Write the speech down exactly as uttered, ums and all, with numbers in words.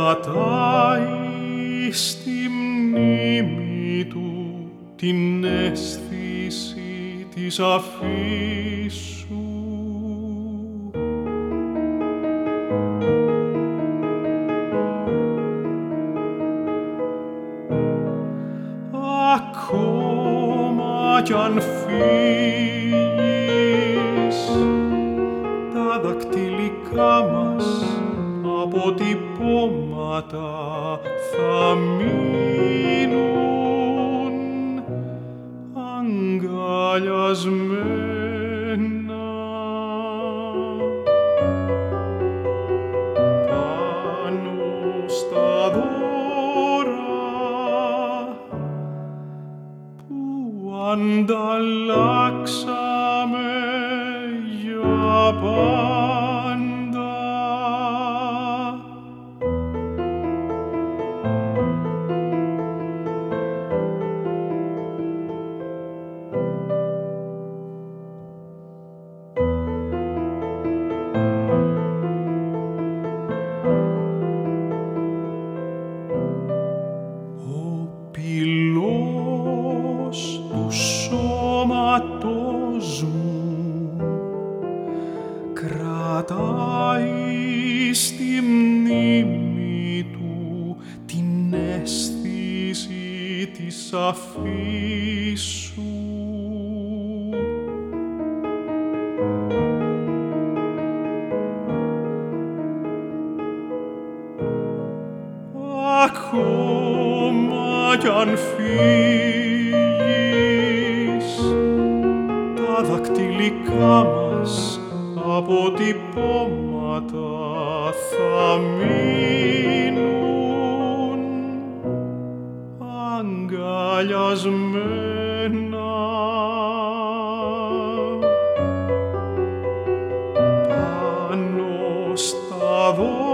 κρατάει στη μνήμη του την αίσθηση της αφήσου. Ακόμα κι αν φύγεις, τα δακτυλικά μας αποτυπώματα θα μείνουν αγκαλιασμένα πάνω στα δώρα που ανταλλάξαμε για πάντα. Πυλός του σώματος μου κρατάει στη μνήμη του την αίσθηση της αφήσου. Ακόμα κι αν φύγεις, τα δακτυλικά μας αποτυπώματα θα μείνουν αγκαλιασμένα πάνω στα δόντια